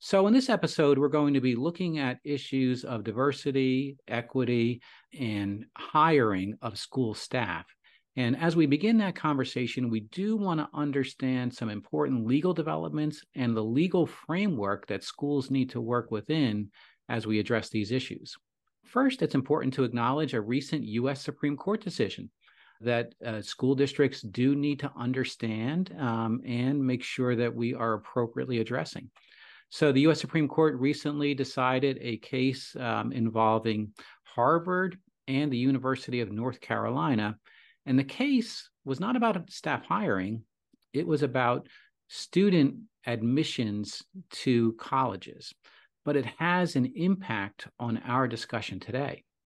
So, in this episode, we're going to be looking at issues of diversity, equity, and hiring of school staff. And as we begin that conversation, we do want to understand some important legal developments and the legal framework that schools need to work within as we address these issues. First, it's important to acknowledge a recent U.S. Supreme Court decision that school districts do need to understand and make sure that we are appropriately addressing. So the U.S. Supreme Court recently decided a case involving Harvard and the University of North Carolina. And the case was not about staff hiring. It was about student admissions to colleges. But it has an impact on our discussion today.